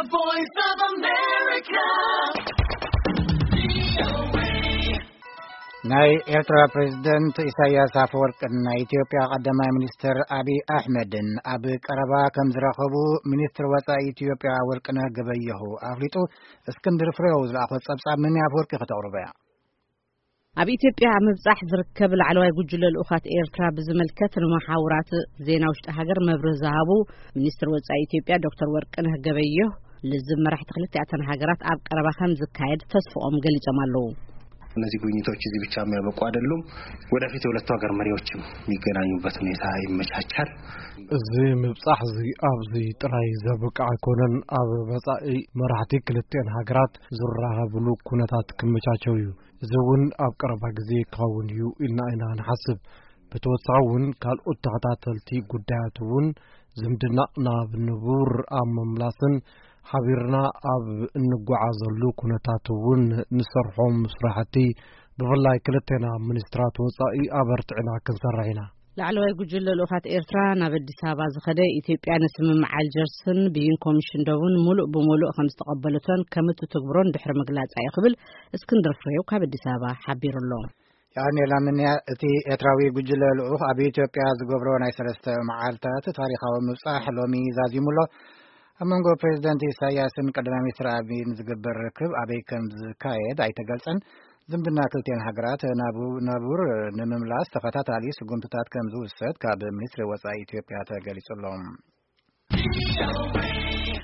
Voice of America. ናይ ኤርትራ ፕሬዝዳንት ኢሳያስ አፈወርቂን ናይ ኢትዮጵያ ቀዳማይ ሚኒስትር አብይ አሕመድን ኣብ ቀረባ ከም ዝረኸቡ ሚኒስትር ወጻኢ ኢትዮጵያ ወርቅነህ ገበየሁ ኣፍሊጡ እስክንድር ፍሬው ዝለኣኾ ጸብጻብ ምን አፈወርቂ ከተቕርበያ ኣብ ኢትዮጵያ ምብጻሕ ዝርከብ ላዕለዋይ ጉጅለ ልኡኻት ኤርትራ ብዝመልከት ንመሓውራት ዜና ውሽጢ ሃገር መብርህ ዝሃቡ ሚኒስትር ወጻኢ ኢትዮጵያ ዶክተር ወርቅነህ ገበየሁ ለዝመራሕቲ ክልቲአተን ሃገራት ኣብ ቀረባ ከም ዝካየድ ተስፋኦም ገሊጾም ኣለዉ። እነዚህ ጉብኝቶች እዚህ ብቻ የሚያበቁ አይደሉም። ወደፊት የሁለቱ ሀገር መሪዎችም የሚገናኙበት ሁኔታ ይመቻቻል። እዚህ ምብጻሕ እዚ ኣብዚ ጥራይ ዘበቃ አይኮነን ኣብ መጻኢ መራሕቲ ክልቲአን ሃገራት ዝራኸብሉ ኩነታት ክመቻቸው እዩ። እውን ኣብ ቀረባ ግዜ ክኸውን እዩ ኢልና ኢና ንሓስብ። ብተወሳኺ እውን ካልኦት ተኸታተልቲ ጉዳያት እውን ዝምድና ናብ ንቡር ኣብ ምምላስን ሓቢርና ኣብ እንጓዓዘሉ ኩነታት እውን ንሰርሖም ስራሕቲ ብፍላይ ክልተና ሚኒስትራት ወጻኢ ኣበርቲዕና ክንሰርሕ ኢና። ላዕለዋይ ጉጅለ ልኡኻት ኤርትራ ናብ አዲስ አበባ ዝኸደ ኢትዮጵያ ንስምምዕ አልጀርስን ቢይን ኮሚሽን ደቡን ሙሉእ ብሙሉእ ከም ዝተቐበለቶን ከም እትትግብሮን ድሕሪ ምግላጻ ይኽብል እስክንድር ፍሬው ካብ አዲስ አበባ ሓቢሩሎ። ያኔላ ምን እቲ ኤርትራዊ ጉጅለ ልኡኽ ኣብ ኢትዮጵያ ዝገብሮ ናይ ሰለስተ መዓልታት ታሪኻዊ ምብጻሕ ሎሚ ዛዚሙሎ ኣብ መንጎ ፕሬዝዳንት ኢሳያስን ቀዳማይ ሚኒስትር አብይን ዝግበር ርክብ ኣበይ ከም ዝካየድ ኣይተገልጸን። ዝምድና ክልቲአን ሃገራት ናቡር ንምምላስ ተኸታታሊ ስጉምትታት ከም ዝውሰድ ካብ ሚኒስትሪ ወጻኢ ኢትዮጵያ ተገሊጹሎም።